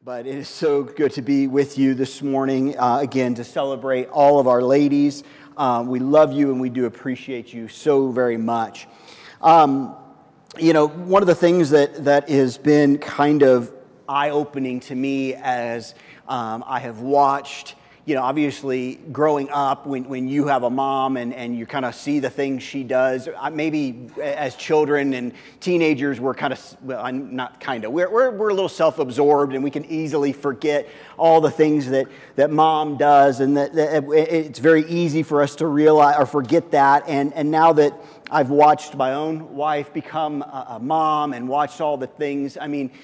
But it is so good to be with you this morning, again, to celebrate all of our ladies. We love you and we do appreciate you so very much. One of the things that has been kind of eye-opening to me as I have watched, obviously growing up when you have a mom and you kind of see the things she does, maybe as children and teenagers we're we're a little self-absorbed and we can easily forget all the things that mom does, and that it's very easy for us to realize or forget that. And now that I've watched my own wife become a mom and watched all the things,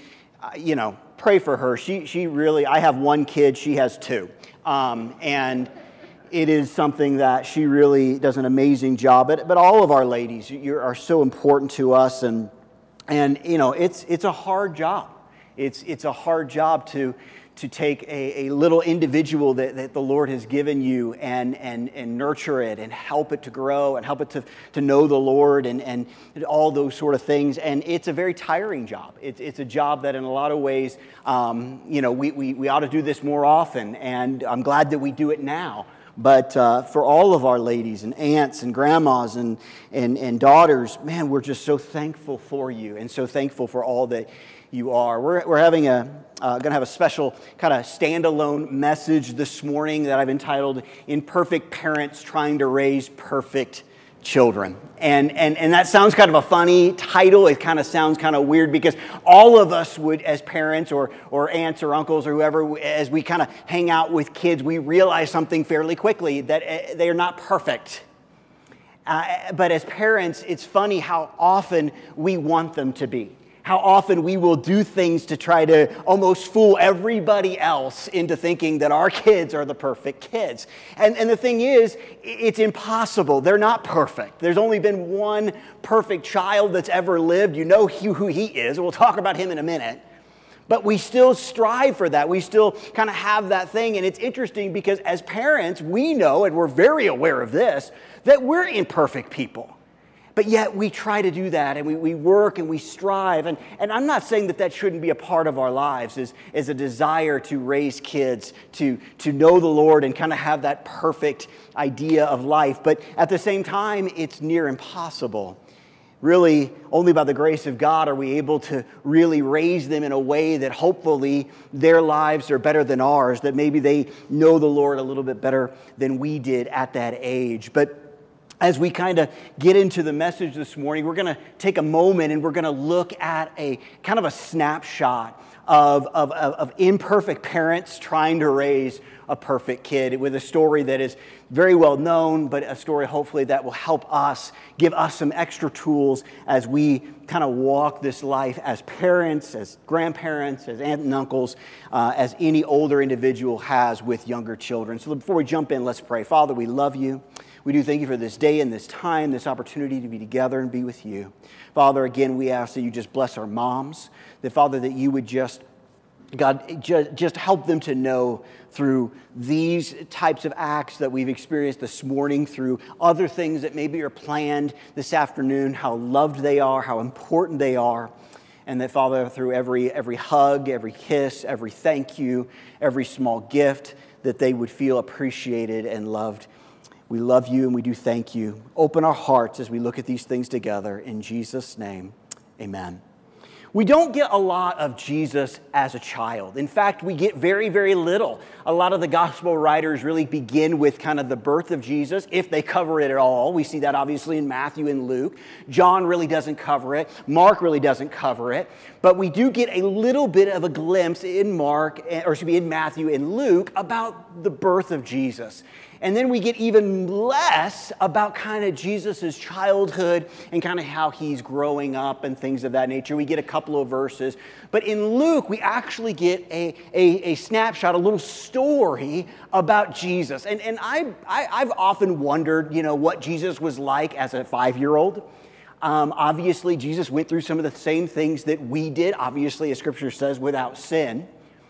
pray for her. She really, I have one kid, she has two. And it is something that she really does an amazing job at. But all of our ladies, you are so important to us, and it's a hard job. It's a hard job to take a little individual that the Lord has given you and nurture it and help it to grow and help it to know the Lord and all those sort of things. And it's a very tiring job. It's a job that in a lot of ways, we ought to do this more often, and I'm glad that we do it now. But for all of our ladies and aunts and grandmas and daughters, man, we're just so thankful for you and so thankful for all that you are. We're having going to have a special kind of standalone message this morning that I've entitled "Imperfect Parents Trying to Raise Perfect Children." And that sounds kind of a funny title. It kind of sounds kind of weird because all of us would, as parents or aunts or uncles or whoever, as we kind of hang out with kids, we realize something fairly quickly, that they are not perfect. But as parents, it's funny how often we want them to be. How often we will do things to try to almost fool everybody else into thinking that our kids are the perfect kids. And the thing is, it's impossible. They're not perfect. There's only been one perfect child that's ever lived. You know who he is. We'll talk about him in a minute. But we still strive for that. We still kind of have that thing. And it's interesting because as parents, we know, and we're very aware of this, that we're imperfect people. But yet we try to do that, and we work and we strive. And I'm not saying that shouldn't be a part of our lives, is a desire to raise kids, to know the Lord and kind of have that perfect idea of life. But at the same time, it's near impossible. Really, only by the grace of God are we able to really raise them in a way that hopefully their lives are better than ours, that maybe they know the Lord a little bit better than we did at that age. But as we kind of get into the message this morning, we're going to take a moment and we're going to look at a kind of a snapshot of imperfect parents trying to raise a perfect kid, with a story that is very well known, but a story hopefully that will help us, give us some extra tools as we kind of walk this life as parents, as grandparents, as aunts and uncles, as any older individual has with younger children. So before we jump in, let's pray. Father, we love you. We do thank you for this day and this time, this opportunity to be together and be with you. Father, again, we ask that you just bless our moms, that, Father, that you would just help them to know through these types of acts that we've experienced this morning, through other things that maybe are planned this afternoon, how loved they are, how important they are. And that, Father, through every hug, every kiss, every thank you, every small gift, that they would feel appreciated and loved. We love you and we do thank you. Open our hearts as we look at these things together. In Jesus' name, amen. We don't get a lot of Jesus as a child. In fact, we get very, very little. A lot of the gospel writers really begin with kind of the birth of Jesus, if they cover it at all. We see that obviously in Matthew and Luke. John really doesn't cover it. Mark really doesn't cover it. But we do get a little bit of a glimpse in in Matthew and Luke about the birth of Jesus. And then we get even less about kind of Jesus' childhood and kind of how he's growing up and things of that nature. We get a couple of verses. But in Luke, we actually get a snapshot, a little story about Jesus. And I've often wondered, what Jesus was like as a 5-year-old. Obviously, Jesus went through some of the same things that we did. Obviously, as Scripture says, without sin.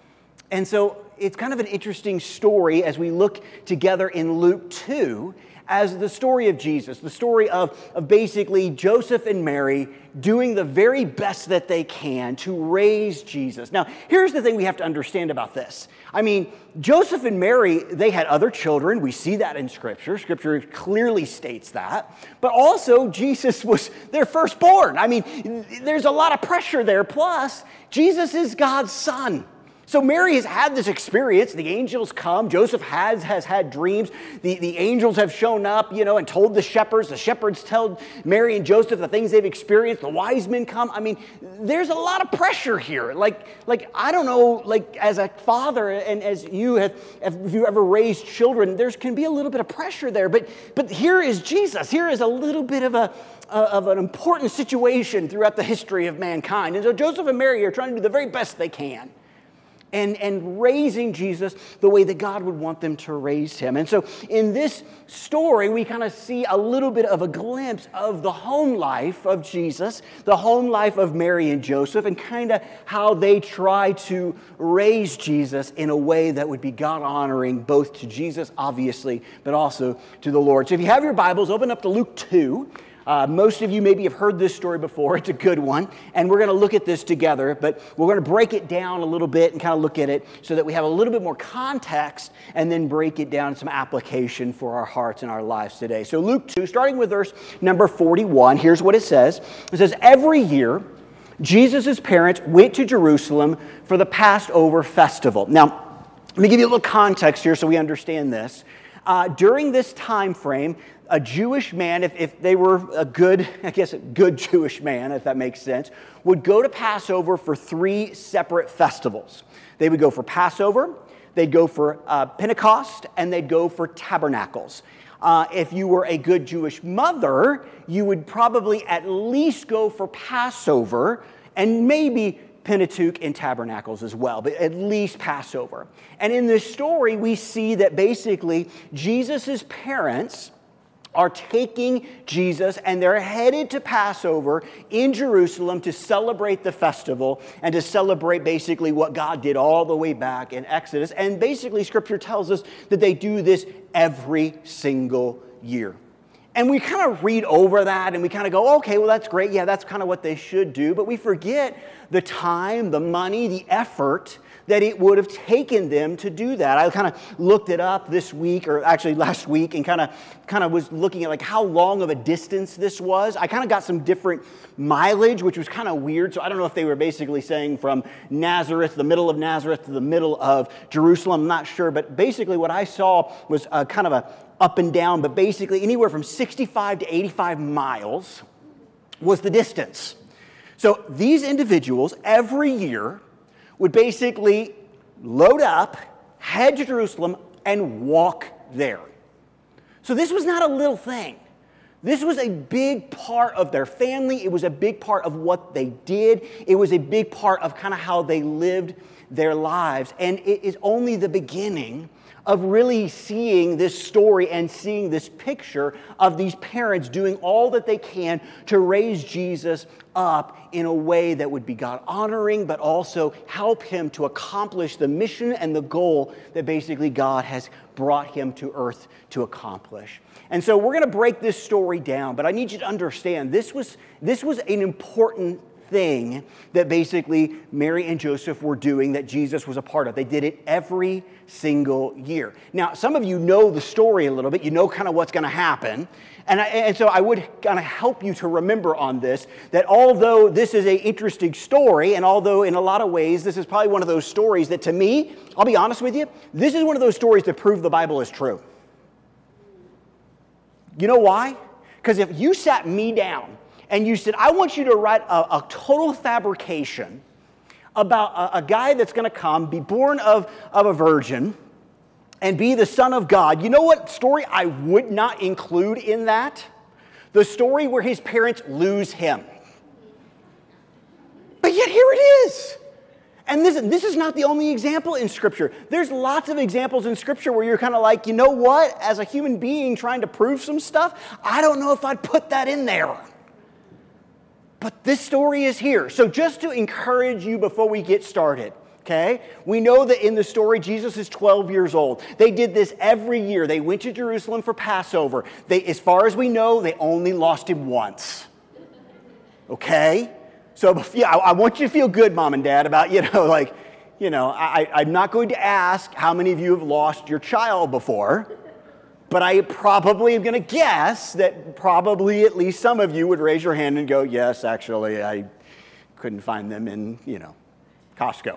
And so it's kind of an interesting story as we look together in Luke 2 as the story of Jesus, the story of basically Joseph and Mary doing the very best that they can to raise Jesus. Now, here's the thing we have to understand about this. I mean, Joseph and Mary, they had other children. We see that in Scripture. Scripture clearly states that. But also, Jesus was their firstborn. I mean, there's a lot of pressure there. Plus, Jesus is God's son. So Mary has had this experience. The angels come. Joseph has had dreams. The angels have shown up, and told the shepherds. The shepherds tell Mary and Joseph the things they've experienced. The wise men come. I mean, there's a lot of pressure here. Like I don't know, as a father and as you have, if you ever raised children, there can be a little bit of pressure there. But here is Jesus. Here is a little bit of an important situation throughout the history of mankind. And so Joseph and Mary are trying to do the very best they can. And raising Jesus the way that God would want them to raise him. And so in this story, we kind of see a little bit of a glimpse of the home life of Jesus, the home life of Mary and Joseph, and kind of how they try to raise Jesus in a way that would be God-honoring, both to Jesus, obviously, but also to the Lord. So if you have your Bibles, open up to Luke 2. Most of you maybe have heard this story before. It's a good one. And we're going to look at this together, but we're going to break it down a little bit and kind of look at it so that we have a little bit more context and then break it down some application for our hearts and our lives today. So Luke 2, starting with verse number 41, here's what it says. It says, every year, Jesus' parents went to Jerusalem for the Passover festival. Now, let me give you a little context here so we understand this. During this time frame, a Jewish man, if they were a good Jewish man, if that makes sense, would go to Passover for 3 separate festivals. They would go for Passover, they'd go for Pentecost, and they'd go for Tabernacles. If you were a good Jewish mother, you would probably at least go for Passover and maybe Pentateuch and Tabernacles as well, but at least Passover. And in this story, we see that basically Jesus' parents are taking Jesus and they're headed to Passover in Jerusalem to celebrate the festival and to celebrate basically what God did all the way back in Exodus. And basically Scripture tells us that they do this every single year. And we kind of read over that and we kind of go, okay, well, that's great. Yeah, that's kind of what they should do. But we forget the time, the money, the effort that it would have taken them to do that. I kind of looked it up this week, or actually last week, and kind of was looking at like how long of a distance this was. I kind of got some different mileage, which was kind of weird. So I don't know if they were basically saying from Nazareth, the middle of Nazareth, to the middle of Jerusalem. I'm not sure. But basically what I saw was kind of a up and down, but basically anywhere from 65 to 85 miles was the distance. So these individuals every year would basically load up, head to Jerusalem, and walk there. So this was not a little thing. This was a big part of their family. It was a big part of what they did. It was a big part of kind of how they lived their lives. And it is only the beginning of really seeing this story and seeing this picture of these parents doing all that they can to raise Jesus up in a way that would be God-honoring, but also help him to accomplish the mission and the goal that basically God has brought him to earth to accomplish. And so we're going to break this story down, but I need you to understand this was an important thing that basically Mary and Joseph were doing that Jesus was a part of. They did it every single year. Now, some of you know the story a little bit. You know kind of what's going to happen. And so I would kind of help you to remember on this, that although this is an interesting story, and although in a lot of ways this is probably one of those stories that to me, I'll be honest with you, this is one of those stories that prove the Bible is true. You know why? Because if you sat me down and you said, I want you to write a total fabrication about a guy that's going to come, be born of a virgin, and be the Son of God, you know what story I would not include in that? The story where his parents lose him. But yet here it is. And this is not the only example in Scripture. There's lots of examples in Scripture where you're kind of like, you know what? As a human being trying to prove some stuff, I don't know if I'd put that in there. But this story is here. So just to encourage you before we get started, okay? We know that in the story, Jesus is 12 years old. They did this every year. They went to Jerusalem for Passover. As far as we know, they only lost him once, okay? So yeah, I want you to feel good, Mom and Dad, about, I'm not going to ask how many of you have lost your child before, but I probably am going to guess that probably at least some of you would raise your hand and go, yes, actually, I couldn't find them in, Costco.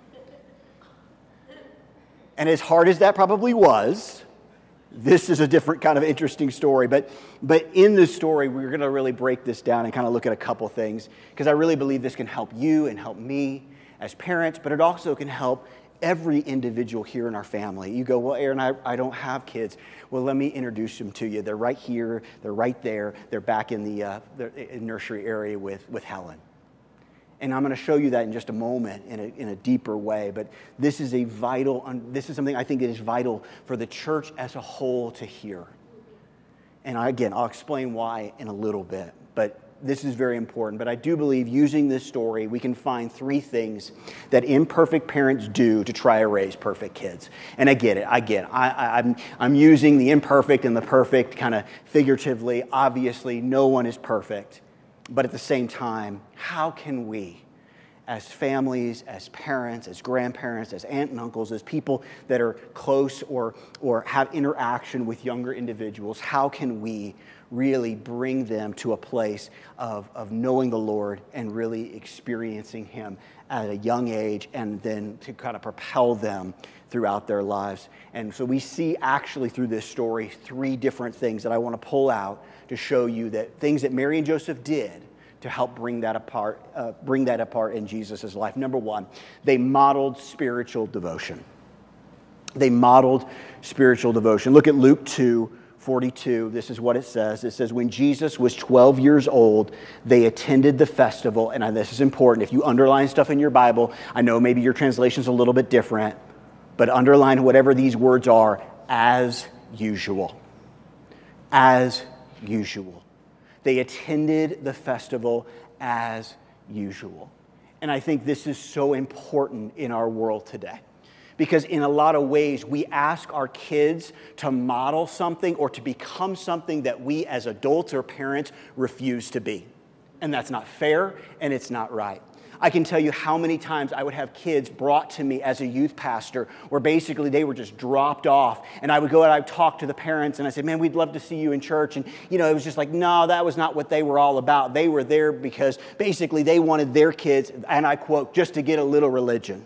And as hard as that probably was, this is a different kind of interesting story. But in this story, we're going to really break this down and kind of look at a couple things, because I really believe this can help you and help me as parents, but it also can help every individual here in our family. You go, well, Aaron, I don't have kids. Well, let me introduce them to you. They're right here. They're right there. They're back in the nursery area with Helen. And I'm going to show you that in just a moment in a deeper way. But this is something I think that is vital for the church as a whole to hear. And I'll explain why in a little bit. But this is very important. But I do believe using this story, we can find 3 things that imperfect parents do to try to raise perfect kids. And I get it. I'm using the imperfect and the perfect kind of figuratively. Obviously, no one is perfect. But at the same time, how can we, as families, as parents, as grandparents, as aunt and uncles, as people that are close or have interaction with younger individuals, how can we really bring them to a place of knowing the Lord and really experiencing Him at a young age, and then to kind of propel them throughout their lives? And so we see actually through this story 3 different things that I want to pull out to show you that things that Mary and Joseph did to help bring that apart in Jesus' life. Number 1, they modeled spiritual devotion. They modeled spiritual devotion. Look at Luke 2:42. This is what it says. It says, when Jesus was 12 years old, they attended the festival. And this is important. If you underline stuff in your Bible, I know maybe your translation's a little bit different, but underline whatever these words are, as usual. As usual. They attended the festival as usual. And I think this is so important in our world today. Because in a lot of ways, we ask our kids to model something or to become something that we as adults or parents refuse to be. And that's not fair, and it's not right. I can tell you how many times I would have kids brought to me as a youth pastor where basically they were just dropped off. And I would go and I would talk to the parents and I said, man, we'd love to see you in church. And, it was just like, no, that was not what they were all about. They were there because basically they wanted their kids, and I quote, just to get a little religion.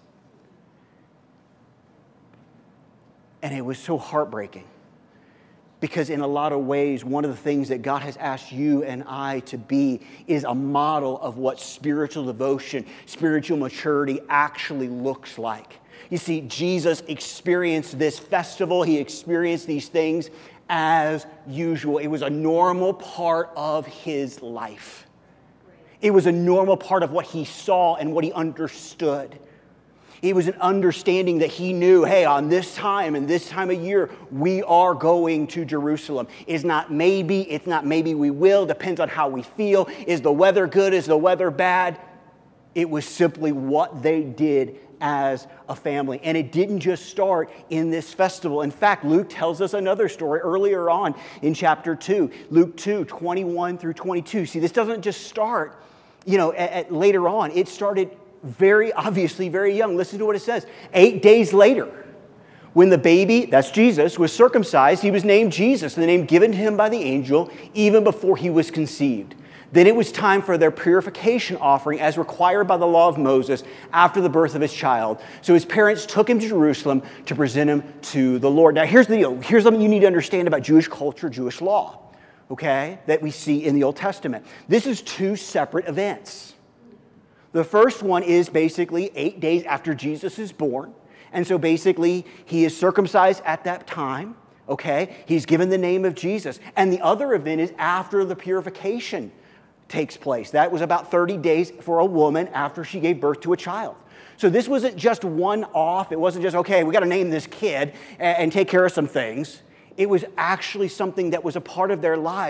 And it was so heartbreaking. Because in a lot of ways, one of the things that God has asked you and I to be is a model of what spiritual devotion, spiritual maturity actually looks like. You see, Jesus experienced this festival. He experienced these things as usual. It was a normal part of his life. It was a normal part of what he saw and what he understood. It was an understanding that he knew, hey, on this time and this time of year, we are going to Jerusalem. It's not maybe we will, depends on how we feel. Is the weather good? Is the weather bad? It was simply what they did as a family. And it didn't just start in this festival. In fact, Luke tells us another story earlier on in chapter 2, Luke 2:21 through 22. See, this doesn't just start, later on. It started very obviously very young. Listen to what it says. 8 days later, when the baby, that's Jesus, was circumcised, he was named Jesus, the name given to him by the angel, even before he was conceived. Then it was time for their purification offering as required by the law of Moses after the birth of his child. So his parents took him to Jerusalem to present him to the Lord. Now here's the deal. Here's something you need to understand about Jewish culture, Jewish law, okay, that we see in the Old Testament. This is 2 separate events. The first one is basically 8 days after Jesus is born. And so basically, he is circumcised at that time, okay? He's given the name of Jesus. And the other event is after the purification takes place. That was about 30 days for a woman after she gave birth to a child. So this wasn't just one off. It wasn't just, okay, we got to name this kid and take care of some things. It was actually something that was a part of their lives.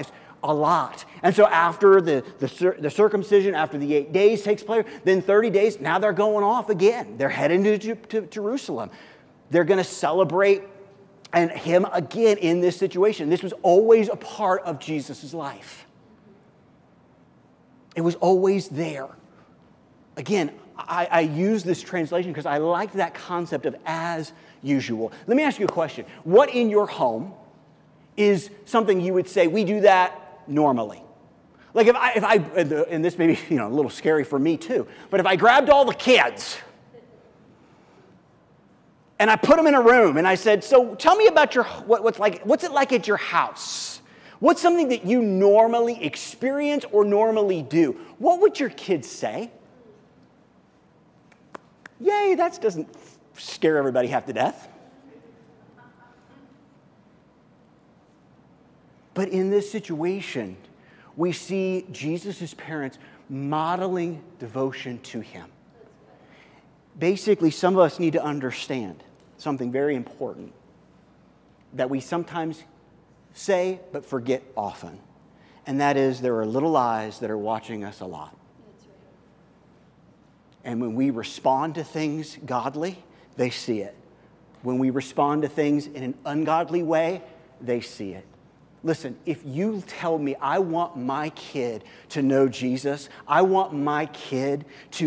a lot. And so after the circumcision, after the 8 days takes place, then 30 days, now they're going off again. They're heading to Jerusalem. They're going to celebrate and him again in this situation. This was always a part of Jesus' life. It was always there. Again, I use this translation because I like that concept of as usual. Let me ask you a question. What in your home is something you would say, we do that normally? Like if I and this may be a little scary for me too, but if I grabbed all the kids and I put them in a room and I said, so tell me about what's it like at your house? What's something that you normally experience or normally do? What would your kids say? Yay, that doesn't scare everybody half to death. But in this situation, we see Jesus' parents modeling devotion to him. Basically, some of us need to understand something very important that we sometimes say but forget often. And that is there are little eyes that are watching us a lot. And when we respond to things godly, they see it. When we respond to things in an ungodly way, they see it. Listen, if you tell me I want my kid to know Jesus, I want my kid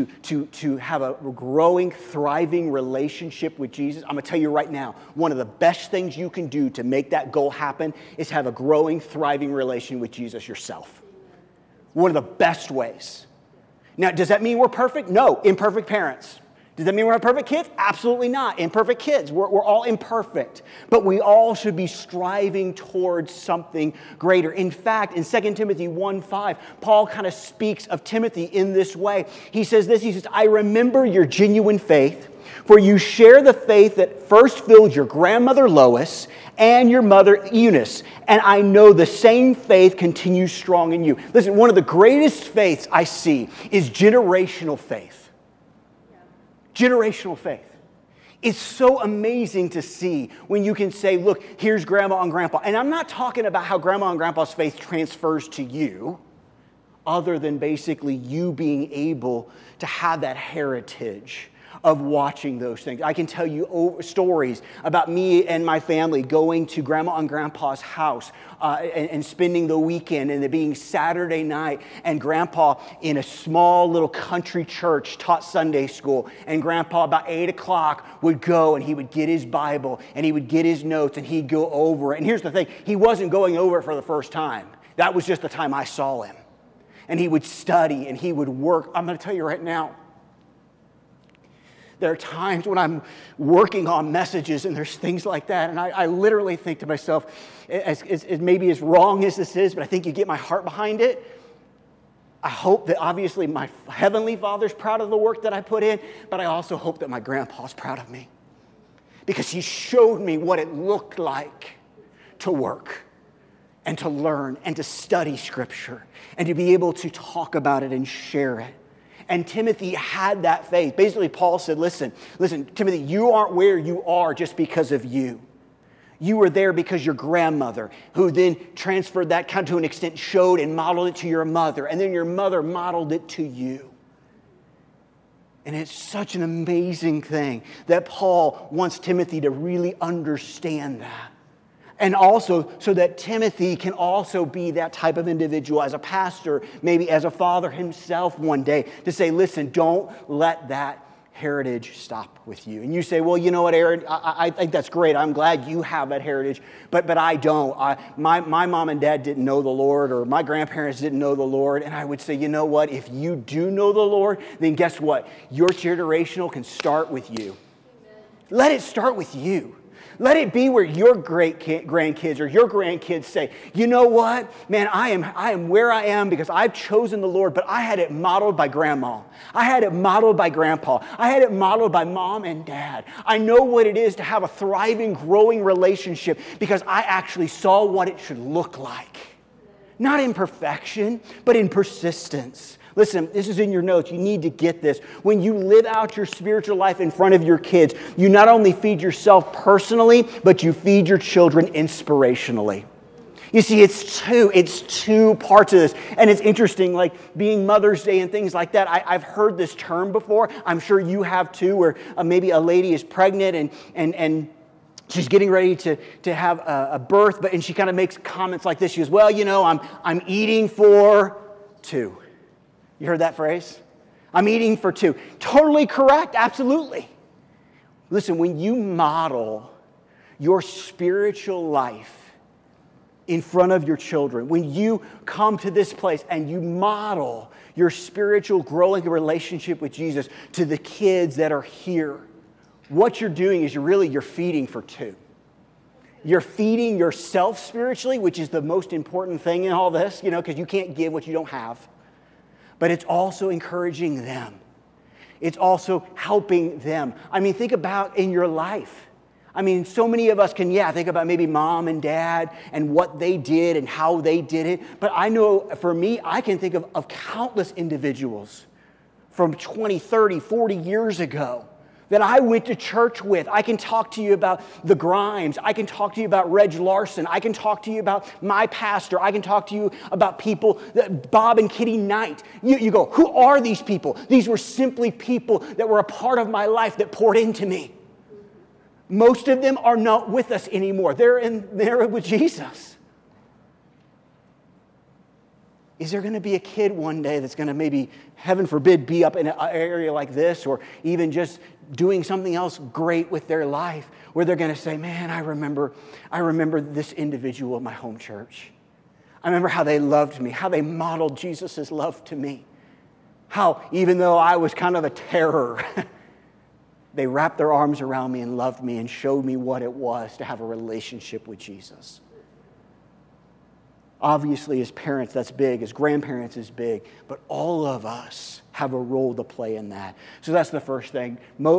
to have a growing, thriving relationship with Jesus, I'm going to tell you right now, one of the best things you can do to make that goal happen is have a growing, thriving relation with Jesus yourself. One of the best ways. Now, does that mean we're perfect? No, imperfect parents. Does that mean we're perfect kids? Absolutely not. Imperfect kids. We're all imperfect. But we all should be striving towards something greater. In fact, in 2 Timothy 1:5, Paul kind of speaks of Timothy in this way. He says this, he says, I remember your genuine faith, for you share the faith that first filled your grandmother Lois and your mother Eunice. And I know the same faith continues strong in you. Listen, one of the greatest faiths I see is generational faith. Generational faith. It's so amazing to see when you can say, look, here's grandma and grandpa. And I'm not talking about how grandma and grandpa's faith transfers to you, other than basically you being able to have that heritage of watching those things. I can tell you stories about me and my family going to grandma and grandpa's house and spending the weekend, and it being Saturday night, and grandpa in a small little country church taught Sunday school, and grandpa about 8 o'clock would go and he would get his Bible and he would get his notes and he'd go over it. And here's the thing, he wasn't going over it for the first time. That was just the time I saw him. And he would study and he would work. I'm going to tell you right now, there are times when I'm working on messages and there's things like that, and I literally think to myself, as maybe as wrong as this is, but I think you get my heart behind it. I hope that obviously my Heavenly Father's proud of the work that I put in, but I also hope that my grandpa's proud of me. Because he showed me what it looked like to work and to learn and to study Scripture and to be able to talk about it and share it. And Timothy had that faith. Basically, Paul said, listen, Timothy, you aren't where you are just because of you. You were there because your grandmother, who then transferred that kind to an extent, showed and modeled it to your mother. And then your mother modeled it to you. And it's such an amazing thing that Paul wants Timothy to really understand that. And also so that Timothy can also be that type of individual as a pastor, maybe as a father himself one day, to say, listen, don't let that heritage stop with you. And you say, well, you know what, Aaron, I think that's great. I'm glad you have that heritage, but I don't. My mom and dad didn't know the Lord, or my grandparents didn't know the Lord. And I would say, you know what, if you do know the Lord, then guess what? Your generational can start with you. Amen. Let it start with you. Let it be where your grandkids or your grandkids say, you know what, man, I am where I am because I've chosen the Lord, but I had it modeled by grandma. I had it modeled by grandpa. I had it modeled by mom and dad. I know what it is to have a thriving, growing relationship because I actually saw what it should look like. Not in perfection, but in persistence. Listen, this is in your notes. You need to get this. When you live out your spiritual life in front of your kids, you not only feed yourself personally, but you feed your children inspirationally. You see, it's two parts of this. And it's interesting, like being Mother's Day and things like that. I've heard this term before. I'm sure you have too, where maybe a lady is pregnant and she's getting ready to have a birth, and she kind of makes comments like this. She goes, well, I'm eating for two. You heard that phrase? I'm eating for two. Totally correct, absolutely. Listen, when you model your spiritual life in front of your children, when you come to this place and you model your spiritual growing relationship with Jesus to the kids that are here, what you're doing is you're feeding for two. You're feeding yourself spiritually, which is the most important thing in all this, because you can't give what you don't have. But it's also encouraging them. It's also helping them. I mean, think about in your life. I mean, so many of us can, think about maybe mom and dad and what they did and how they did it. But I know for me, I can think of countless individuals from 20, 30, 40 years ago that I went to church with. I can talk to you about the Grimes. I can talk to you about Reg Larson. I can talk to you about my pastor. I can talk to you about people, Bob and Kitty Knight. You go, who are these people? These were simply people that were a part of my life that poured into me. Most of them are not with us anymore. They're with Jesus. Is there going to be a kid one day that's going to maybe, heaven forbid, be up in an area like this, or even just doing something else great with their life, where they're going to say, man, I remember this individual at my home church. I remember how they loved me, how they modeled Jesus' love to me. How, even though I was kind of a terror, they wrapped their arms around me and loved me and showed me what it was to have a relationship with Jesus. Obviously, as parents, that's big. As grandparents, is big. But all of us have a role to play in that. So that's the first thing.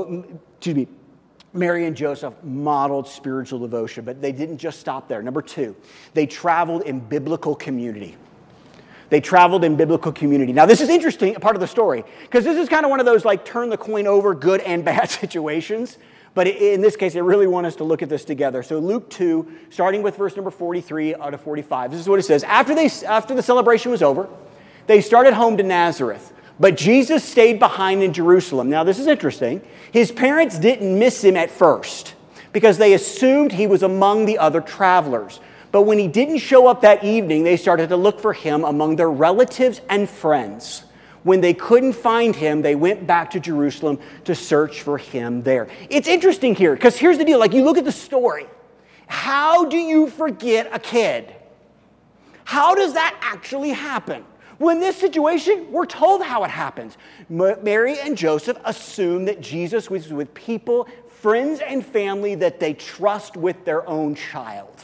Mary and Joseph modeled spiritual devotion, but they didn't just stop there. Number two, they traveled in biblical community. They traveled in biblical community. Now, this is interesting, a part of the story, because this is kind of one of those like turn the coin over, good and bad situations. But in this case, I really want us to look at this together. So Luke 2, starting with verse number 43 out of 45. This is what it says. After the celebration was over, they started home to Nazareth. But Jesus stayed behind in Jerusalem. Now, this is interesting. His parents didn't miss him at first because they assumed he was among the other travelers. But when he didn't show up that evening, they started to look for him among their relatives and friends. When they couldn't find him, they went back to Jerusalem to search for him there. It's interesting here, because here's the deal. Like, you look at the story. How do you forget a kid? How does that actually happen? Well, in this situation, we're told how it happens. Mary and Joseph assume that Jesus was with people, friends and family that they trust with their own child.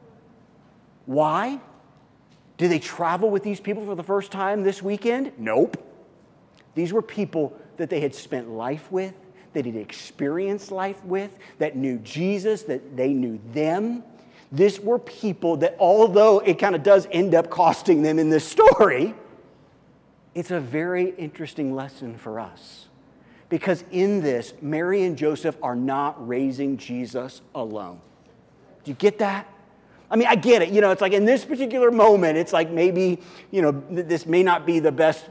Why? Did they travel with these people for the first time this weekend? Nope. These were people that they had spent life with, that had experienced life with, that knew Jesus, that they knew them. These were people that, although it kind of does end up costing them in this story, it's a very interesting lesson for us. Because in this, Mary and Joseph are not raising Jesus alone. Do you get that? I mean, I get it. It's like in this particular moment, it's like maybe, this may not be the best,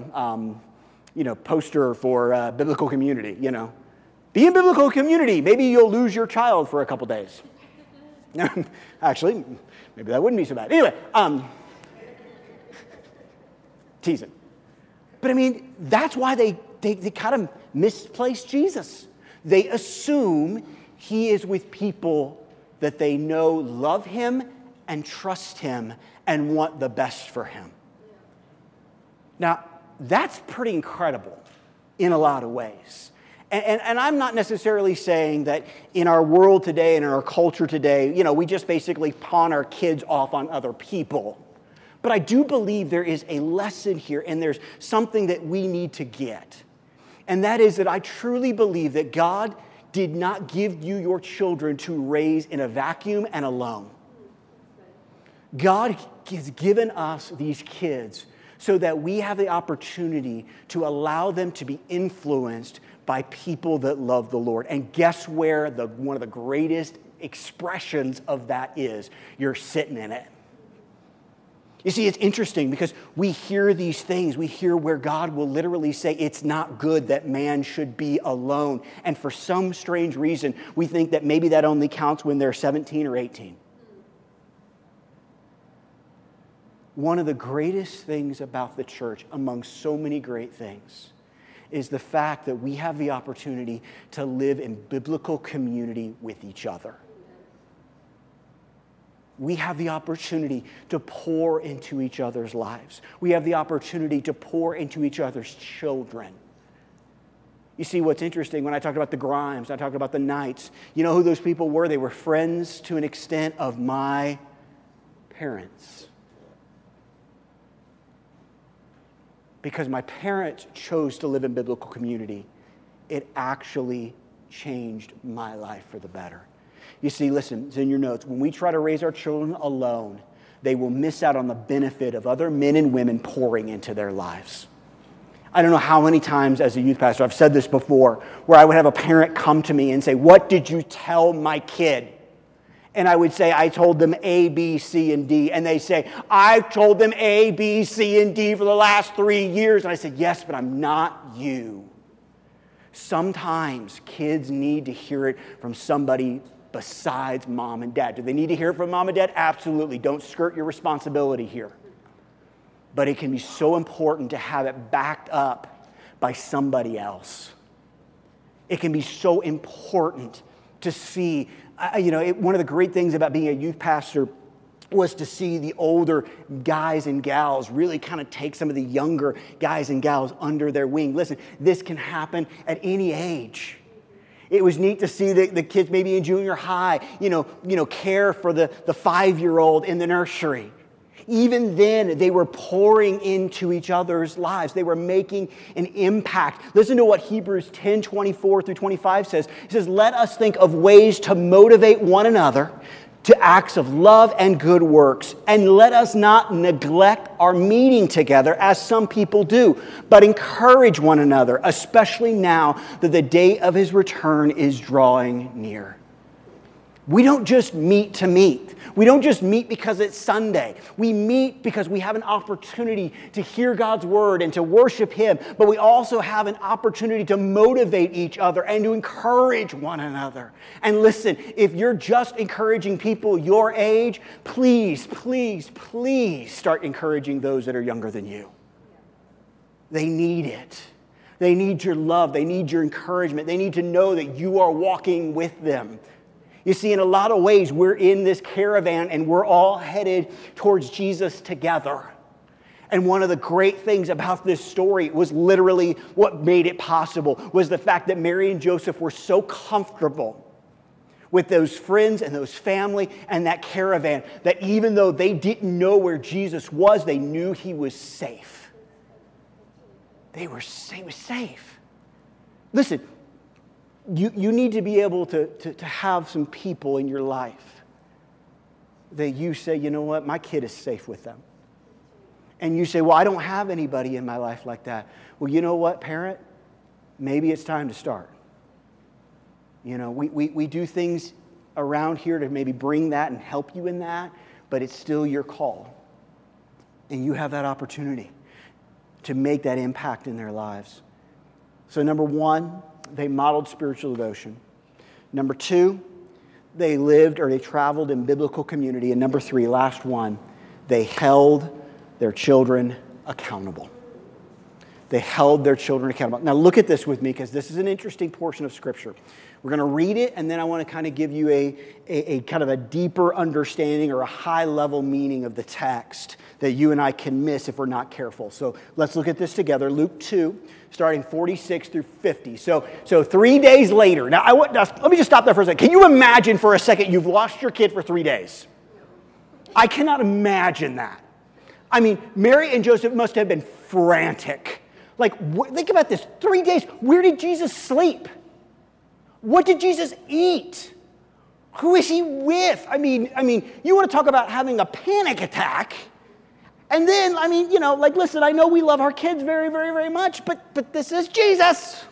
poster for biblical community, Be in biblical community. Maybe you'll lose your child for a couple days. Actually, maybe that wouldn't be so bad. Anyway, teasing. But I mean, that's why they kind of misplace Jesus. They assume he is with people that they know love him and trust him and want the best for him. Now, that's pretty incredible in a lot of ways. And I'm not necessarily saying that in our world today and in our culture today, we just basically pawn our kids off on other people. But I do believe there is a lesson here, and there's something that we need to get. And that is that I truly believe that God did not give you your children to raise in a vacuum and alone. God has given us these kids so that we have the opportunity to allow them to be influenced by people that love the Lord. And guess where one of the greatest expressions of that is? You're sitting in it. You see, it's interesting because we hear these things. We hear where God will literally say it's not good that man should be alone. And for some strange reason, we think that maybe that only counts when they're 17 or 18. One of the greatest things about the church, among so many great things, is the fact that we have the opportunity to live in biblical community with each other. We have the opportunity to pour into each other's lives. We have the opportunity to pour into each other's children. You see, what's interesting, when I talked about the Grimes, I talked about the Knights, you know who those people were? They were friends to an extent of my parents. Because my parents chose to live in biblical community, it actually changed my life for the better. You see, listen, it's in your notes. When we try to raise our children alone, they will miss out on the benefit of other men and women pouring into their lives. I don't know how many times as a youth pastor, I've said this before, where I would have a parent come to me and say, "What did you tell my kid?" And I would say, "I told them A, B, C, and D." And they say, "I've told them A, B, C, and D for the last 3 years." And I said, "Yes, but I'm not you." Sometimes kids need to hear it from somebody besides mom and dad. Do they need to hear it from mom and dad? Absolutely. Don't skirt your responsibility here. But it can be so important to have it backed up by somebody else. It can be so important to see, one of the great things about being a youth pastor was to see the older guys and gals really kind of take some of the younger guys and gals under their wing. Listen, this can happen at any age. It was neat to see the kids maybe in junior high, care for the 5-year-old in the nursery. Even then, they were pouring into each other's lives. They were making an impact. Listen to what Hebrews 10:24-25 says. It says, "Let us think of ways to motivate one another to acts of love and good works. And let us not neglect our meeting together as some people do, but encourage one another, especially now that the day of his return is drawing near." We don't just meet to meet. We don't just meet because it's Sunday. We meet because we have an opportunity to hear God's word and to worship Him, but we also have an opportunity to motivate each other and to encourage one another. And listen, if you're just encouraging people your age, please, please, please start encouraging those that are younger than you. They need it. They need your love. They need your encouragement. They need to know that you are walking with them. You see, in a lot of ways, we're in this caravan and we're all headed towards Jesus together. And one of the great things about this story was literally what made it possible, was the fact that Mary and Joseph were so comfortable with those friends and those family and that caravan that even though they didn't know where Jesus was, they knew He was safe. He was safe. Listen, You need to be able to have some people in your life that you say, "You know what, my kid is safe with them." And you say, "Well, I don't have anybody in my life like that." Well, you know what, parent? Maybe it's time to start. We do things around here to maybe bring that and help you in that, but it's still your call. And you have that opportunity to make that impact in their lives. So number one, they modeled spiritual devotion. Number two, they traveled in biblical community. And number three, last one, they held their children accountable. They held their children accountable. Now look at this with me, because this is an interesting portion of Scripture. We're going to read it, and then I want to kind of give you a kind of a deeper understanding or a high-level meaning of the text that you and I can miss if we're not careful. So let's look at this together. Luke 2, starting 46 through 50. So 3 days later. Now, let me just stop there for a second. Can you imagine for a second you've lost your kid for 3 days? I cannot imagine that. I mean, Mary and Joseph must have been frantic. Think about this. 3 days. Where did Jesus sleep? What did Jesus eat? Who is He with? I mean, you want to talk about having a panic attack. And then, listen, I know we love our kids very, very, very much, but this is Jesus.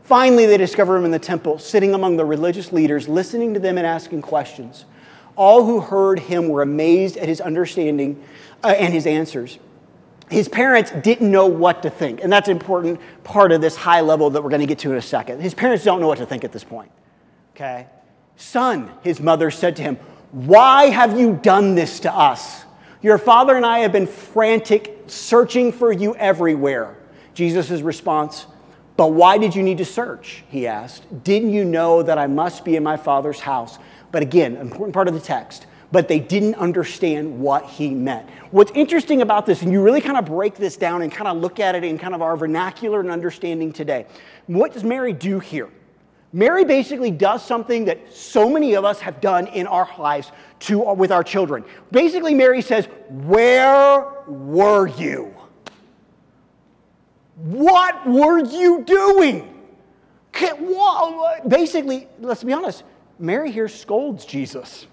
Finally, they discover him in the temple, sitting among the religious leaders, listening to them and asking questions. All who heard him were amazed at his understanding and his answers. His parents didn't know what to think, and that's an important part of this high level that we're going to get to in a second. His parents don't know what to think at this point, okay? Son, his mother said to him, why have you done this to us? Your father and I have been frantic, searching for you everywhere. Jesus' response, but why did you need to search? He asked. Didn't you know that I must be in my father's house? But again, important part of the text, but they didn't understand what he meant. What's interesting about this, and you really kind of break this down and kind of look at it in kind of our vernacular and understanding today. What does Mary do here? Mary basically does something that so many of us have done in our lives with our children. Basically, Mary says, where were you? What were you doing? Basically, let's be honest, Mary here scolds Jesus.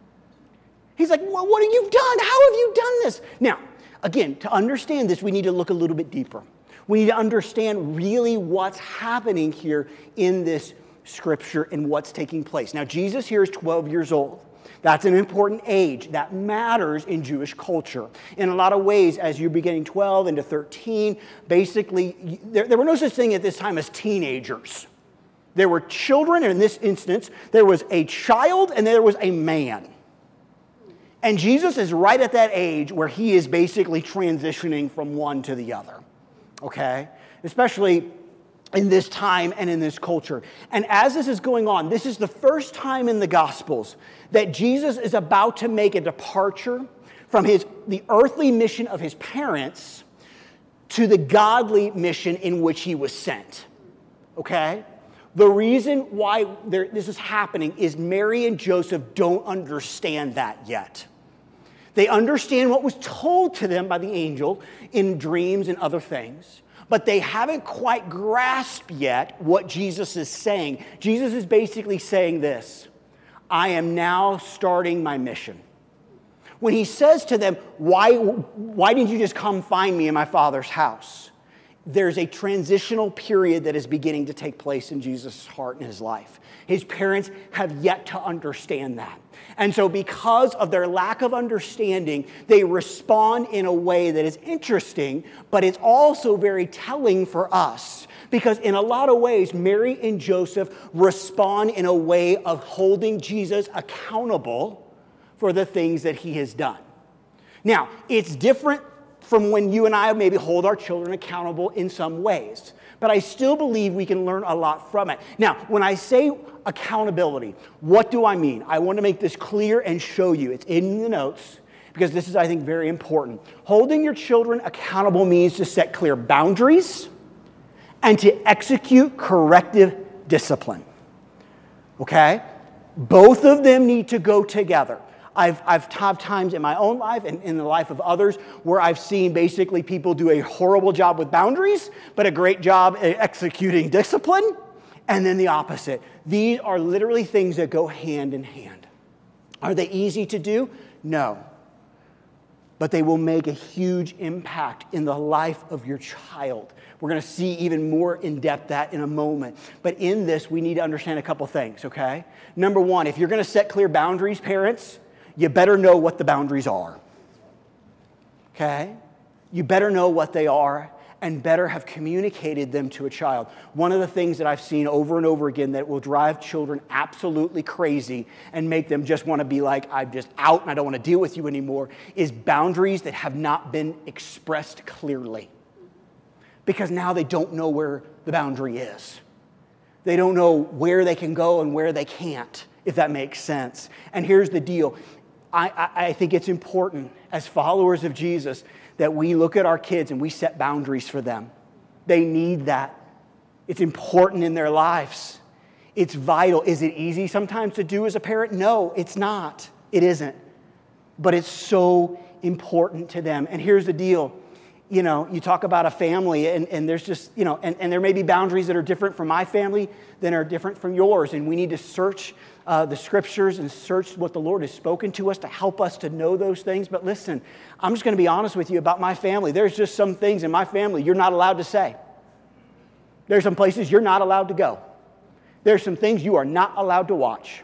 He's like, well, what have you done? How have you done this? Now, again, to understand this, we need to look a little bit deeper. We need to understand really what's happening here in this scripture and what's taking place. Now, Jesus here is 12 years old. That's an important age. That matters in Jewish culture. In a lot of ways, as you're beginning 12 into 13, basically, there were no such thing at this time as teenagers. There were children, and in this instance, there was a child and there was a man. And Jesus is right at that age where he is basically transitioning from one to the other, okay? Especially in this time and in this culture. And as this is going on, this is the first time in the Gospels that Jesus is about to make a departure from the earthly mission of his parents to the godly mission in which he was sent, okay? The reason why this is happening is Mary and Joseph don't understand that yet. They understand what was told to them by the angel in dreams and other things, but they haven't quite grasped yet what Jesus is saying. Jesus is basically saying this, I am now starting my mission. When he says to them, why didn't you just come find me in my Father's house? There's a transitional period that is beginning to take place in Jesus' heart and his life. His parents have yet to understand that. And so because of their lack of understanding, they respond in a way that is interesting, but it's also very telling for us. Because in a lot of ways, Mary and Joseph respond in a way of holding Jesus accountable for the things that he has done. Now, it's different from when you and I maybe hold our children accountable in some ways. But I still believe we can learn a lot from it. Now, when I say accountability, what do I mean? I want to make this clear and show you. It's in the notes because this is, I think, very important. Holding your children accountable means to set clear boundaries and to execute corrective discipline. Okay? Both of them need to go together. I've had times in my own life and in the life of others where I've seen basically people do a horrible job with boundaries, but a great job at executing discipline, and then the opposite. These are literally things that go hand in hand. Are they easy to do? No. But they will make a huge impact in the life of your child. We're going to see even more in depth that in a moment. But in this, we need to understand a couple things, okay? Number one, if you're going to set clear boundaries, parents, you better know what the boundaries are, okay? You better know what they are and better have communicated them to a child. One of the things that I've seen over and over again that will drive children absolutely crazy and make them just want to be like, I'm just out and I don't want to deal with you anymore, is boundaries that have not been expressed clearly. Because now they don't know where the boundary is. They don't know where they can go and where they can't, if that makes sense. And here's the deal. I think it's important as followers of Jesus that we look at our kids and we set boundaries for them. They need that. It's important in their lives. It's vital. Is it easy sometimes to do as a parent? No, it's not. It isn't. But it's so important to them. And here's the deal. You know, you talk about a family and there's just, you know, and there may be boundaries that are different from my family than are different from yours. And we need to search the scriptures and search what the Lord has spoken to us to help us to know those things. But listen, I'm just going to be honest with you about my family. There's just some things in my family you're not allowed to say. There's some places you're not allowed to go. There's some things you are not allowed to watch.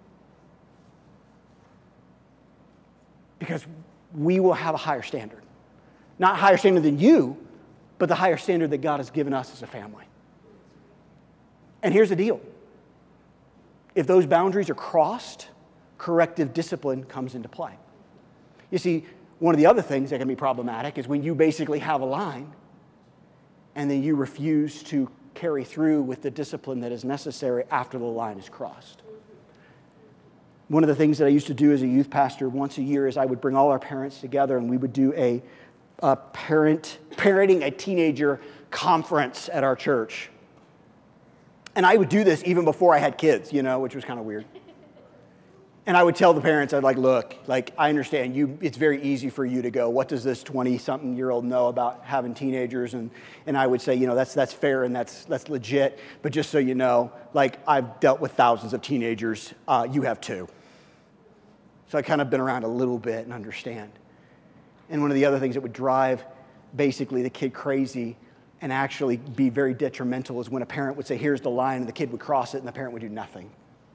Because we will have a higher standard. Not a higher standard than you, but the higher standard that God has given us as a family. And here's the deal. If those boundaries are crossed, corrective discipline comes into play. You see, one of the other things that can be problematic is when you basically have a line and then you refuse to carry through with the discipline that is necessary after the line is crossed. One of the things that I used to do as a youth pastor once a year is I would bring all our parents together and we would do a parenting a teenager conference at our church. And I would do this even before I had kids, which was kind of weird. And I would tell the parents, I'd like, look, like, I understand it's very easy for you to go, what does this 20-something-year-old know about having teenagers? And I would say, that's fair and that's legit. But just so you know, like, I've dealt with thousands of teenagers. You have two. So I kind of been around a little bit and understand. And one of the other things that would drive basically the kid crazy and actually be very detrimental is when a parent would say, here's the line, and the kid would cross it and the parent would do nothing.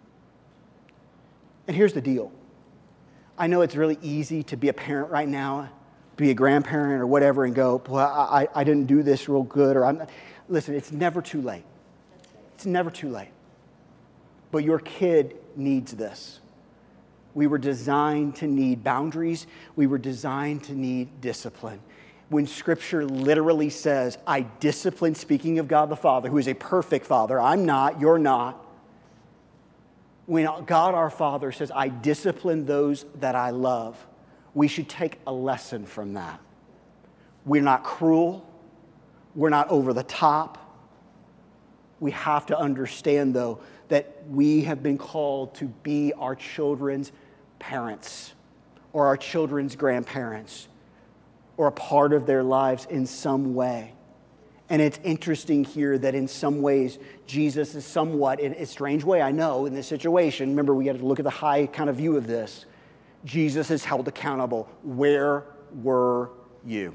And here's the deal. I know it's really easy to be a parent right now, be a grandparent or whatever, and go, well, I didn't do this real good. Listen, it's never too late. It's never too late. But your kid needs this. We were designed to need boundaries. We were designed to need discipline. When Scripture literally says, I discipline, speaking of God the Father, who is a perfect Father, I'm not, you're not. When God our Father says, I discipline those that I love, we should take a lesson from that. We're not cruel. We're not over the top. We have to understand, though, that we have been called to be our children's parents or our children's grandparents or a part of their lives in some way. And it's interesting here that in some ways, Jesus is somewhat, in a strange way, I know, in this situation. Remember, we got to look at the high kind of view of this. Jesus is held accountable. Where were you?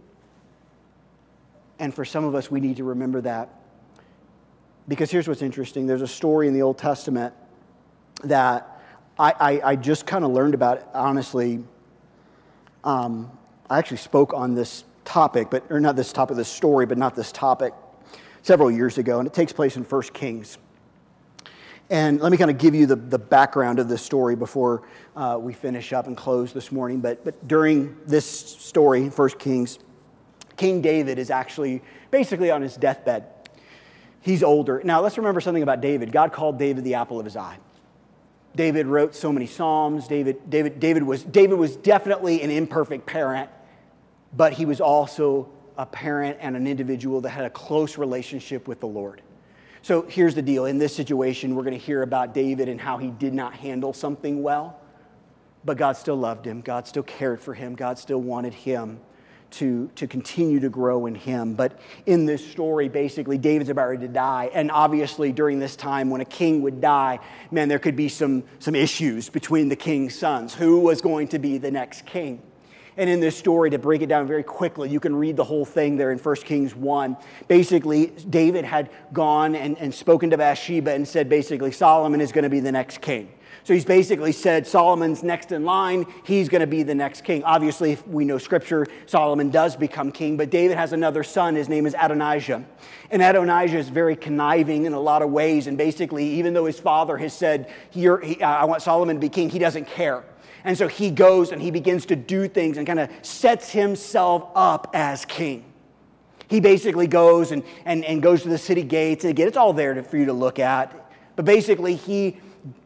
And for some of us, we need to remember that. Because here's what's interesting. There's a story in the Old Testament that I just kind of learned about, honestly. I actually spoke on this topic, this story, but not this topic, several years ago, and it takes place in 1 Kings. And let me kind of give you the background of this story before we finish up and close this morning. But during this story, 1 Kings, King David is actually basically on his deathbed. He's older. Now, let's remember something about David. God called David the apple of his eye. David wrote so many psalms. David was definitely an imperfect parent, but he was also a parent and an individual that had a close relationship with the Lord. So here's the deal. In this situation, we're going to hear about David and how he did not handle something well, but God still loved him. God still cared for him. God still wanted him to continue to grow in him. But in this story, basically, David's about ready to die. And obviously, during this time, when a king would die, man, there could be some issues between the king's sons. Who was going to be the next king? And in this story, to break it down very quickly, you can read the whole thing there in 1 Kings 1. Basically, David had gone and spoken to Bathsheba and said, basically, Solomon is going to be the next king. So he's basically said, Solomon's next in line. He's going to be the next king. Obviously, if we know Scripture, Solomon does become king. But David has another son. His name is Adonijah. And Adonijah is very conniving in a lot of ways. And basically, even though his father has said, I want Solomon to be king, he doesn't care. And so he goes and he begins to do things and kind of sets himself up as king. He basically goes and goes to the city gates. And again, it's all there for you to look at. But basically, he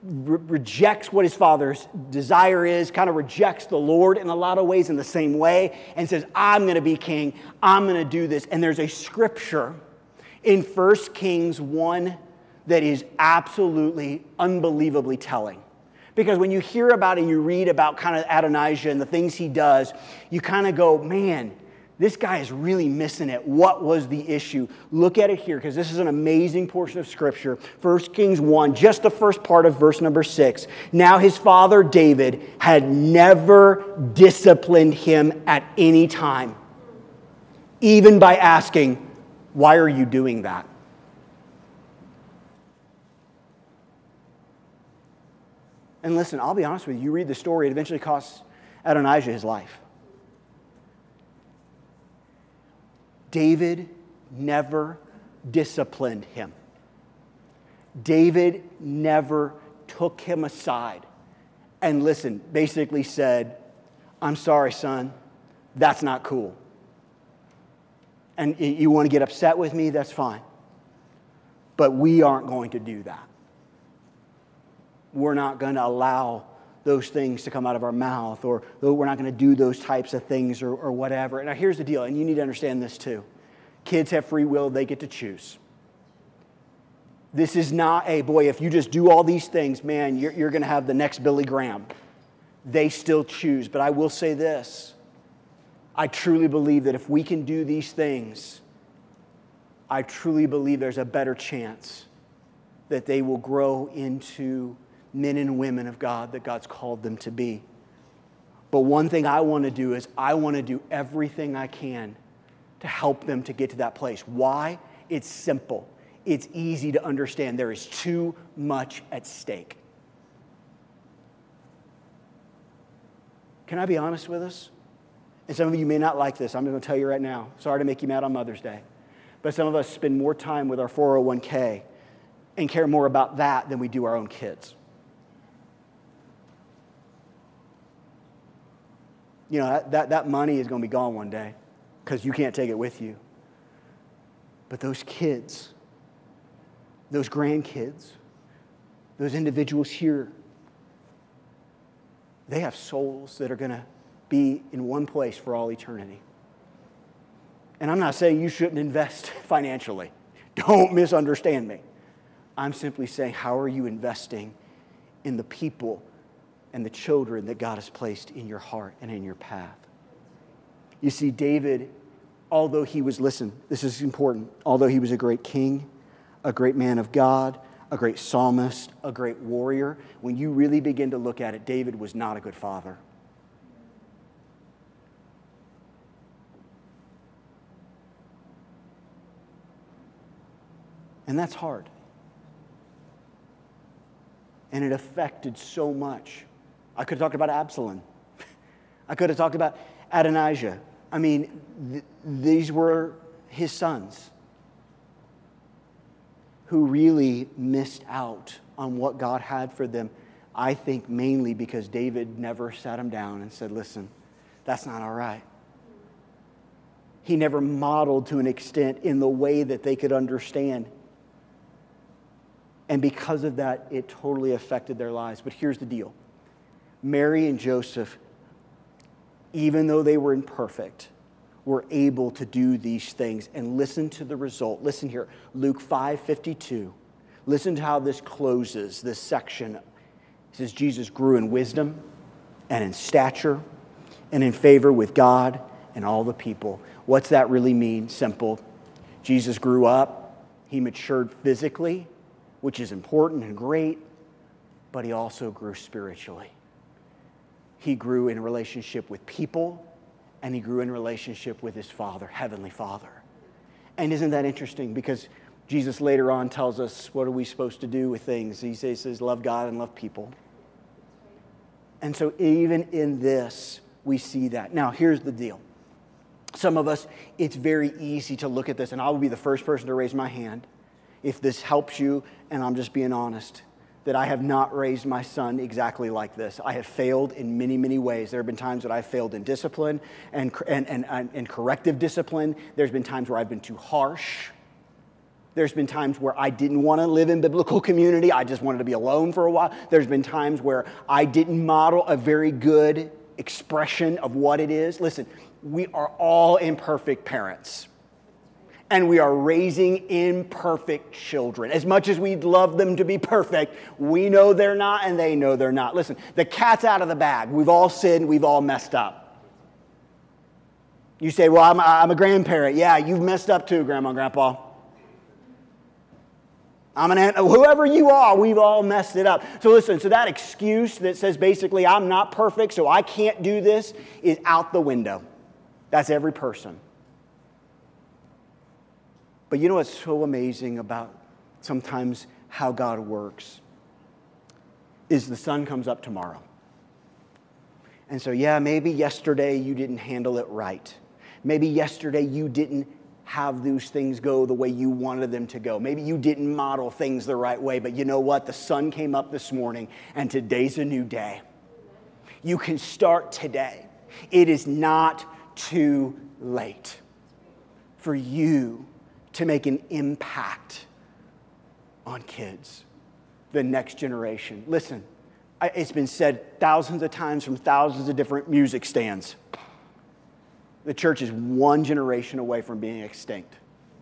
rejects what his father's desire is, kind of rejects the Lord in a lot of ways in the same way, and says, I'm going to be king. I'm going to do this. And there's a scripture in 1 Kings 1 that is absolutely, unbelievably telling. Because when you hear about and you read about kind of Adonijah and the things he does, you kind of go, man, this guy is really missing it. What was the issue? Look at it here, because this is an amazing portion of Scripture. 1 Kings 1, just the first part of verse number 6. Now his father David had never disciplined him at any time, even by asking, why are you doing that? And listen, I'll be honest with you. You read the story, it eventually costs Adonijah his life. David never disciplined him. David never took him aside and listen, basically said, I'm sorry, son, that's not cool. And you want to get upset with me, that's fine. But we aren't going to do that. We're not going to allow those things to come out of our mouth, or we're not going to do those types of things or whatever. Now, here's the deal, and you need to understand this too. Kids have free will, they get to choose. This is not a, boy, if you just do all these things, man, you're going to have the next Billy Graham. They still choose. But I will say this. I truly believe that if we can do these things, I truly believe there's a better chance that they will grow into men and women of God that God's called them to be. But one thing I want to do is I want to do everything I can to help them to get to that place. Why? It's simple. It's easy to understand. There is too much at stake. Can I be honest with us? And some of you may not like this. I'm going to tell you right now. Sorry to make you mad on Mother's Day. But some of us spend more time with our 401k and care more about that than we do our own kids. You know, that money is going to be gone one day because you can't take it with you. But those kids, those grandkids, those individuals here, they have souls that are going to be in one place for all eternity. And I'm not saying you shouldn't invest financially. Don't misunderstand me. I'm simply saying, how are you investing in the people and the children that God has placed in your heart and in your path? You see, David, although he was, listen, this is important, although he was a great king, a great man of God, a great psalmist, a great warrior, when you really begin to look at it, David was not a good father. And that's hard. And it affected so much. I could have talked about Absalom. I could have talked about Adonijah. I mean, these were his sons who really missed out on what God had for them. I think mainly because David never sat them down and said, listen, that's not all right. He never modeled to an extent in the way that they could understand. And because of that, it totally affected their lives. But here's the deal. Mary and Joseph, even though they were imperfect, were able to do these things. And listen to the result. Listen here, Luke 5:52. Listen to how this closes, this section. It says, Jesus grew in wisdom and in stature and in favor with God and all the people. What's that really mean? Simple. Jesus grew up. He matured physically, which is important and great, but he also grew spiritually. He grew in a relationship with people, and he grew in a relationship with his Father, Heavenly Father. And isn't that interesting? Because Jesus later on tells us what are we supposed to do with things. He says, love God and love people. And so even in this, we see that. Now, here's the deal. Some of us, it's very easy to look at this, and I will be the first person to raise my hand if this helps you, and I'm just being honest, that I have not raised my son exactly like this. I have failed in many, many ways. There have been times that I've failed in discipline and corrective discipline. There's been times where I've been too harsh. There's been times where I didn't want to live in biblical community. I just wanted to be alone for a while. There's been times where I didn't model a very good expression of what it is. Listen, we are all imperfect parents. And we are raising imperfect children. As much as we'd love them to be perfect, we know they're not and they know they're not. Listen, the cat's out of the bag. We've all sinned. We've all messed up. You say, well, I'm a grandparent. Yeah, you've messed up too, Grandma and Grandpa. I'm an aunt. Whoever you are, we've all messed it up. So listen, so that excuse that says basically I'm not perfect, so I can't do this, is out the window. That's every person. But you know what's so amazing about sometimes how God works is the sun comes up tomorrow. And so, yeah, maybe yesterday you didn't handle it right. Maybe yesterday you didn't have those things go the way you wanted them to go. Maybe you didn't model things the right way, but you know what? The sun came up this morning, and today's a new day. You can start today. It is not too late for you to make an impact on kids, the next generation. Listen, it's been said thousands of times from thousands of different music stands. The church is one generation away from being extinct.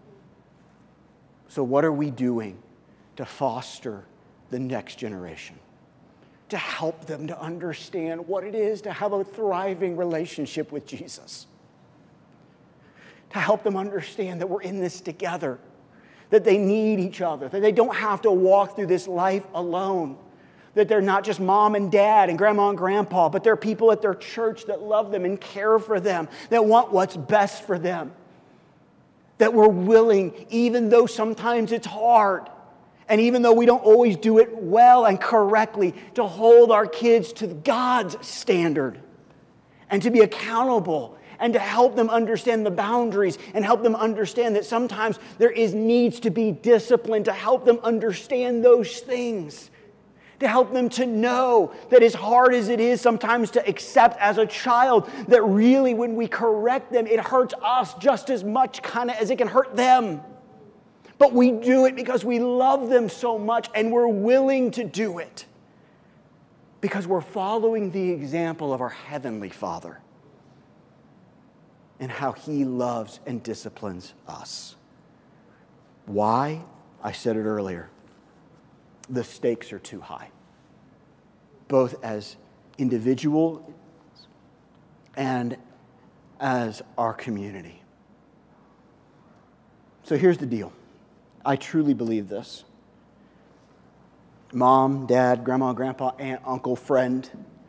So what are we doing to foster the next generation? To help them to understand what it is to have a thriving relationship with Jesus. To help them understand that we're in this together, that they need each other, that they don't have to walk through this life alone, that they're not just mom and dad and grandma and grandpa, but they're people at their church that love them and care for them, that want what's best for them, that we're willing, even though sometimes it's hard, and even though we don't always do it well and correctly, to hold our kids to God's standard and to be accountable and to help them understand the boundaries and help them understand that sometimes there needs to be discipline to help them understand those things, to help them to know that as hard as it is sometimes to accept as a child, that really when we correct them, it hurts us just as much as it can hurt them. But we do it because we love them so much and we're willing to do it because we're following the example of our Heavenly Father and how He loves and disciplines us. Why? I said it earlier. The stakes are too high, both as individual and as our community. So here's the deal. I truly believe this. Mom, dad, grandma, grandpa, aunt, uncle, friend,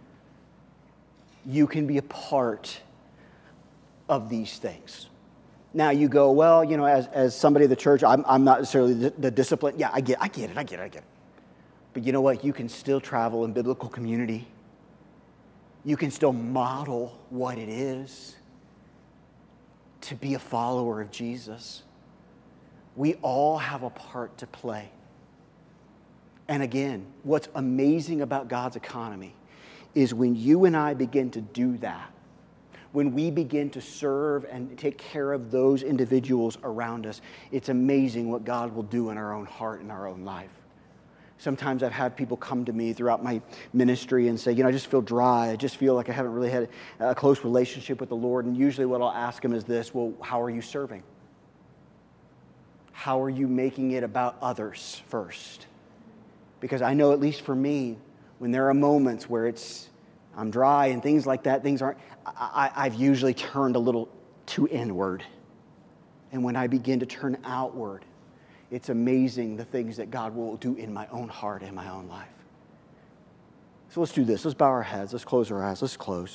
you can be a part of these things. Now you go, well, you know, as somebody of the church, I'm not necessarily the discipline. Yeah, I get it. But you know what? You can still travel in biblical community. You can still model what it is to be a follower of Jesus. We all have a part to play. And again, what's amazing about God's economy is when you and I begin to do that, when we begin to serve and take care of those individuals around us, it's amazing what God will do in our own heart and our own life. Sometimes I've had people come to me throughout my ministry and say, you know, I just feel dry. I just feel like I haven't really had a close relationship with the Lord. And usually what I'll ask them is this, well, how are you serving? How are you making it about others first? Because I know, at least for me, when there are moments where I'm dry and things like that, things aren't, I've usually turned a little too inward. And when I begin to turn outward, it's amazing the things that God will do in my own heart and my own life. So let's do this. Let's bow our heads. Let's close our eyes. Let's close.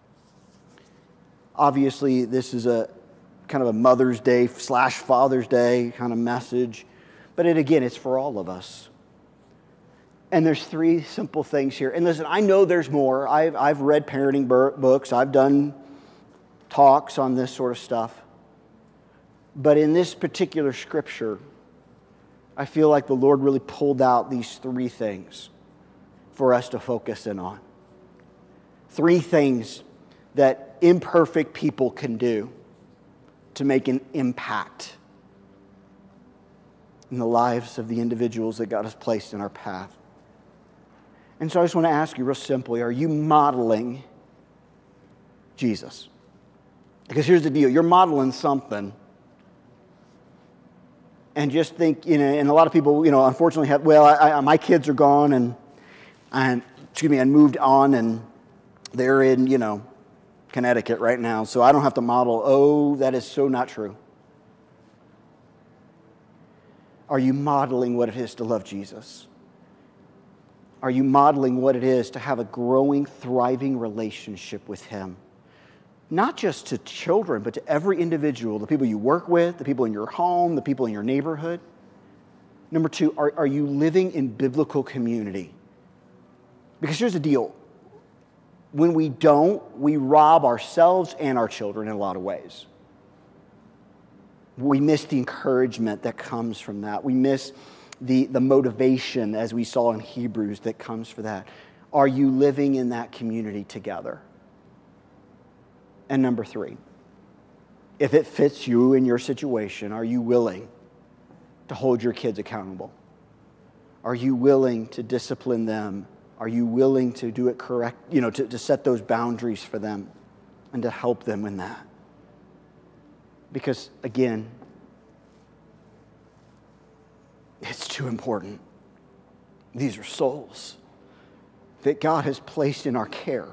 Obviously, this is a kind of a Mother's Day / Father's Day kind of message. But it's for all of us. And there's 3 simple things here. And listen, I know there's more. I've read parenting books. I've done talks on this sort of stuff. But in this particular scripture, I feel like the Lord really pulled out these 3 things for us to focus in on. 3 things that imperfect people can do to make an impact in the lives of the individuals that God has placed in our path. And so I just want to ask you real simply, are you modeling Jesus? Because here's the deal, you're modeling something. And just think, you know, and a lot of people, you know, unfortunately have, my kids are gone and moved on and they're in, you know, Connecticut right now, so I don't have to model. Oh, that is so not true. Are you modeling what it is to love Jesus? Are you modeling what it is to have a growing, thriving relationship with Him? Not just to children, but to every individual, the people you work with, the people in your home, the people in your neighborhood. Number 2, are you living in biblical community? Because here's the deal. When we don't, we rob ourselves and our children in a lot of ways. We miss the encouragement that comes from that. We miss the motivation, as we saw in Hebrews, that comes for that. Are you living in that community together? And number 3, if it fits you in your situation, are you willing to hold your kids accountable? Are you willing to discipline them? Are you willing to do it correct, to set those boundaries for them and to help them in that? Because, again, it's too important. These are souls that God has placed in our care.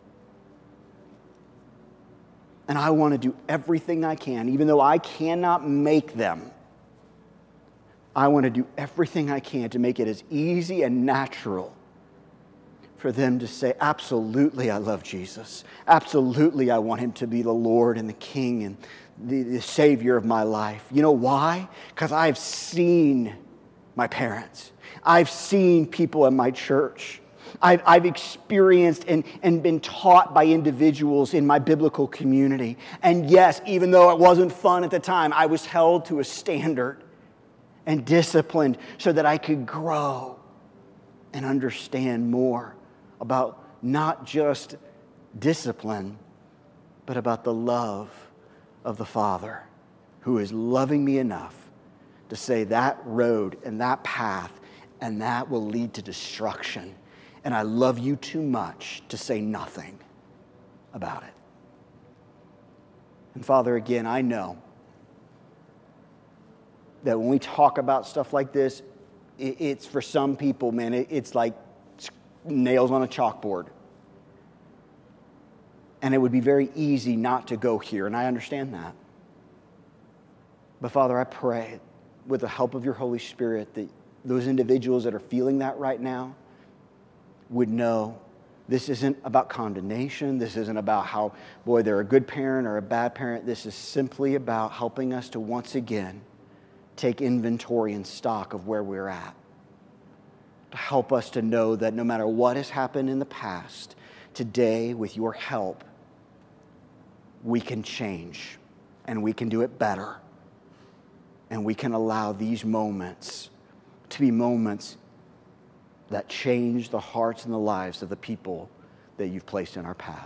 And I want to do everything I can, even though I cannot make them. I want to do everything I can to make it as easy and natural for them to say, absolutely, I love Jesus. Absolutely, I want him to be the Lord and the King and the Savior of my life. You know why? Because I've seen my parents. I've seen people in my church. I've experienced and been taught by individuals in my biblical community. And yes, even though it wasn't fun at the time, I was held to a standard and disciplined so that I could grow and understand more about not just discipline, but about the love of the Father who is loving me enough to say that road and that path and that will lead to destruction. And I love you too much to say nothing about it. And Father, again, I know that when we talk about stuff like this, it's for some people, man, it's like nails on a chalkboard. And it would be very easy not to go here, and I understand that. But Father, I pray with the help of your Holy Spirit that those individuals that are feeling that right now would know this isn't about condemnation. This isn't about how, boy, they're a good parent or a bad parent. This is simply about helping us to once again take inventory and stock of where we're at. To help us to know that no matter what has happened in the past, today, with your help, we can change and we can do it better. And we can allow these moments to be moments that change the hearts and the lives of the people that you've placed in our path.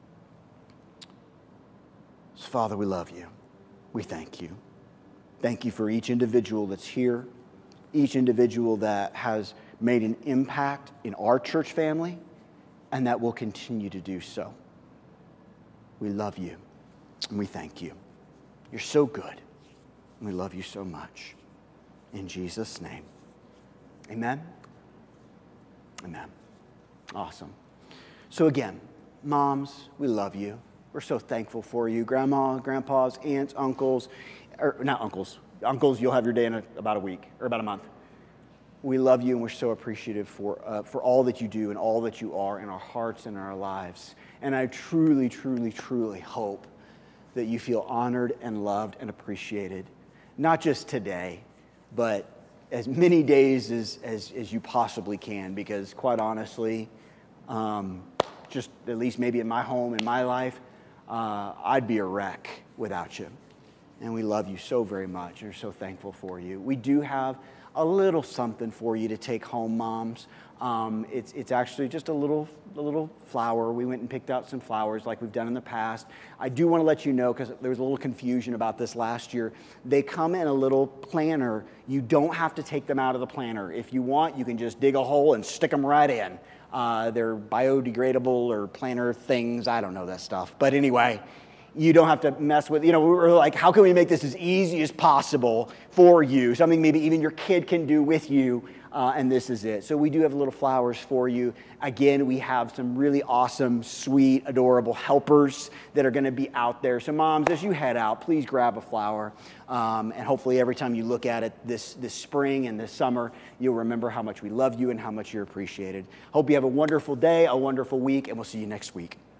So, Father, we love you. We thank you. Thank you for each individual that's here, each individual that has made an impact in our church family, and that will continue to do so. We love you, and we thank you. You're so good, and we love you so much. In Jesus' name, amen. Amen. Awesome. So again, moms, we love you. We're so thankful for you. Grandma, grandpas, aunts, uncles, or not uncles. Uncles, you'll have your day in about a week or about a month. We love you, and we're so appreciative for all that you do and all that you are in our hearts and in our lives. And I truly, truly, truly hope that you feel honored and loved and appreciated, not just today, but as many days as you possibly can, because quite honestly, just at least maybe in my home, in my life, I'd be a wreck without you. And we love you so very much. We're so thankful for you. We do have a little something for you to take home, moms. It's actually just a little flower. We went and picked out some flowers like we've done in the past. I do want to let you know, because there was a little confusion about this last year. They come in a little planter. You don't have to take them out of the planter. If you want, you can just dig a hole and stick them right in. They're biodegradable or planter things. I don't know that stuff. But anyway, you don't have to mess with, we're like, how can we make this as easy as possible for you? Something maybe even your kid can do with you, and this is it. So we do have little flowers for you. Again, we have some really awesome, sweet, adorable helpers that are going to be out there. So moms, as you head out, please grab a flower, and hopefully every time you look at it this spring and this summer, you'll remember how much we love you and how much you're appreciated. Hope you have a wonderful day, a wonderful week, and we'll see you next week.